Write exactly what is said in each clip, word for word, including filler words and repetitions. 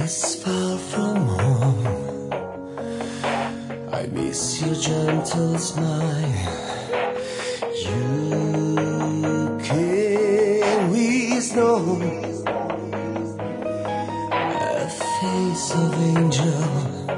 is far from home. I miss your gentle smile. You carry snow, a face of angel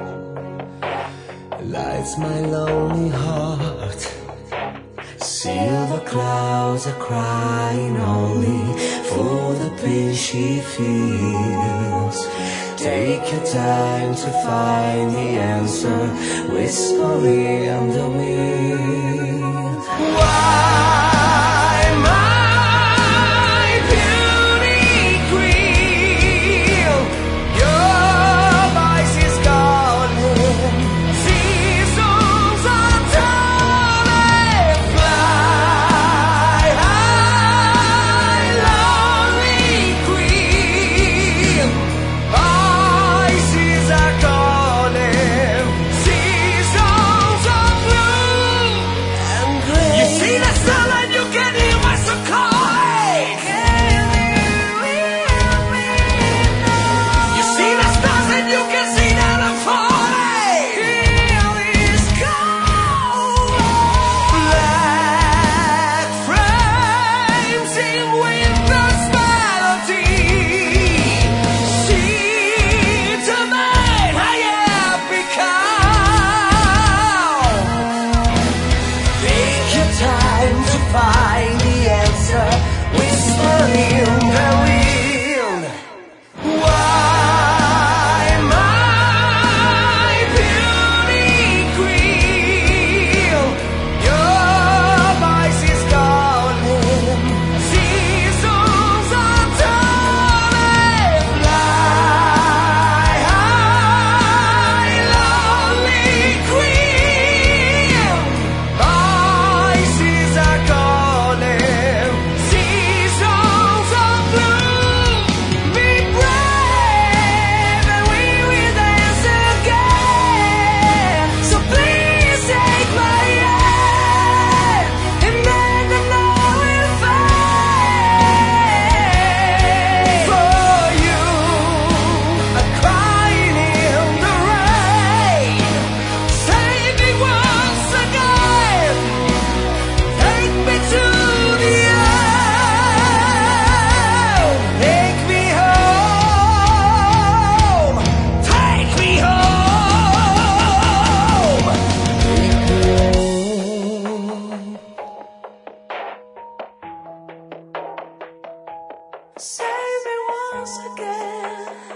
lights my lonely heart. Silver clouds are crying only for the pain she feels. Take your time to find the answer, whispering under me. Why, my beauty queen, your voice is calling. Seasons are turning, fly high, lonely queen. Voices are calling. Seasons are blue and grey. You see the sun and you can hear my soul calling. You see the stars and you can see that I'm falling. Feel this cold. Black frames in winter's melody. See to me how you have become. Take your time to find the answer, whispering in the wind. Why, my beauty queen, your voice is calling. Seasons are turning, fly high, lonely queen. Voices are calling. Seasons are blue. Be brave and we will dance again. So please take my hand and then the night will fade. For you, I'm crying in the rain. Save me once again. Take me to the end. Take me home. Take me home. Take me home. Save me once again.